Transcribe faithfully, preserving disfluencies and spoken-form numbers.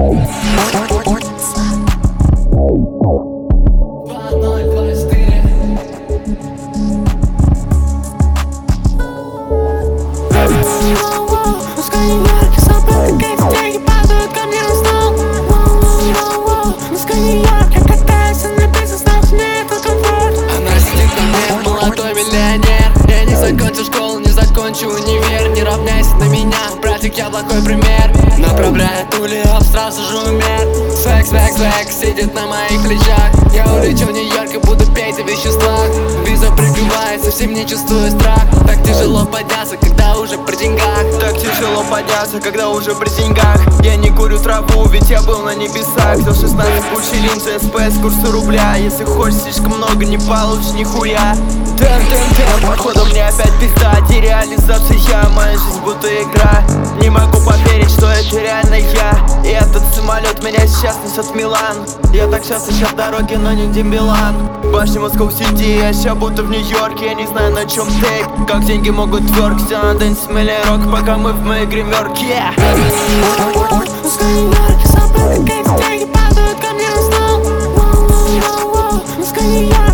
Я не закончу школу, не закончу универ. Не равняйся на меня, братик, я плохой пример. Направляет улиоп, сразу же умер. Свек, свек, свек сидит на моих плечах. Я улечу в Нью-Йорк и буду петь о веществах. Виза прикрывает, совсем не чувствую страх. Так тяжело подняться, когда уже при деньгах. Так тяжело подняться, когда уже при деньгах. Я не курю траву, ведь я был на небесах. За шестнадцать кучи линз, СП с курса рубля. Если хочешь слишком много, не получишь нихуя. Тэм, тэм, тэм, походу мне опять пизда. Дереализация, моя жизнь будто игра. Не могу поверить, что это реально я. И этот самолет меня сейчас несет в Милан. Я так часто сейчас в дороге, но не Дембелан. Башня Москва-Сити, я ща будто в Нью-Йорке. Я не знаю, на чем тейк, как деньги могут тверк. Все на дэнс, смелее рок, пока мы в моей гримерке. Yeah. Нью-Йорке, падают ко мне на стол. Нью-Йорке.